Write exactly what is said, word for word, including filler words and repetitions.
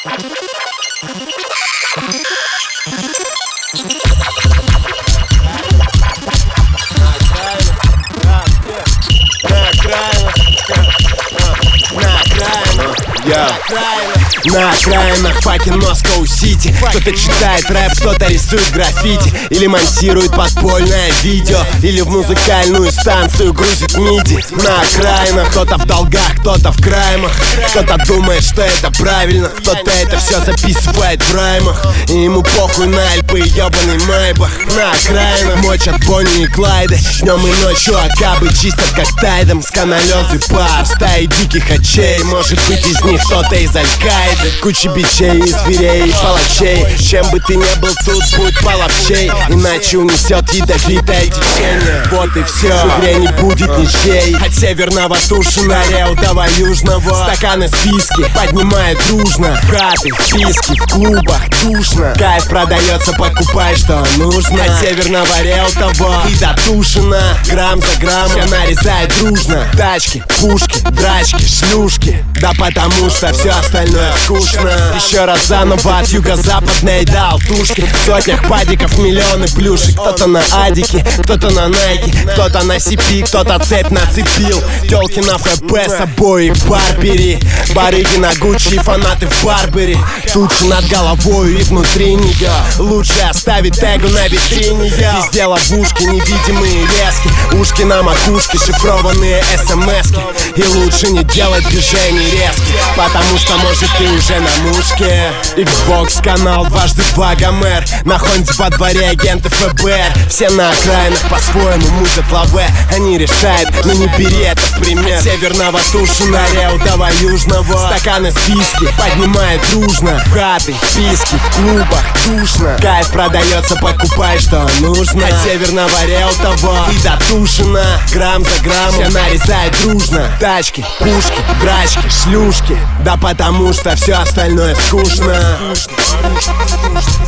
На окраинах факин Москоу-Сити. Кто-то читает рэп, кто-то рисует граффити, или монтирует подпольное видео, или в музыкальную станцию грузит миди. На окраинах кто-то в долгах, кто-то в краймах, кто-то думает, что это правильно, кто-то это все записывает в раймах, и ему похуй на Альпы и ёбаный Майбах. На окраинах мочат Бонни и Клайды, днем и ночью акабы чистят как тайдом. Сканалёзы пар, стаи диких очей, может быть из них кто-то из Аль-Каиды. Куча бичей, и зверей, и палачей. Чем бы ты ни был тут, будь половчей, иначе унесет ядовитое течение. Вот и все, в игре не будет ничей. От северного Тушина, Реутова, Южного, стаканы списки поднимают дружно. В хаты, в списки, в клубах душно. Кайф продается, покупай, что нужно. От северного Реутова и до Тушина, грамм за граммом все нарезают дружно. Тачки, пушки, драчки, шлюшки, да потому что все остальное скучно. Еще раз заново от юго-западной до Алтушки. В сотнях падиков миллионы плюшек. Кто-то на Адике, кто-то на Найке, кто-то на Си Пи, кто-то цепь нацепил. Тёлки на Эф Бэ с обоих Барбери, барыги на Гуччи, фанаты в Барбери. Тучи над головой и внутри нее, лучше оставить тегу на витрине. Везде ловушки, невидимые лески, ушки на макушке, шифрованные эс эм эски. И лучше не делать движений резких, потому что может ты уже на мушке. Xbox канал, дважды два Гомер, на Хонде во дворе агенты Эф Бэ Эр. Все на окраинах по-своему мутят лаве, они решают, но не бери это в пример. Северного Тушина, Реутова, Южного, стаканы списки поднимают дружно. В хаты, в списки, в клубах душно. Кайф продается, покупай, что нужно. От северного Реутова и до Тушина, грамм за граммом все нарезают дружно. Тачки, пушки, драчки, шлюшки, да потому что все остальное скучно.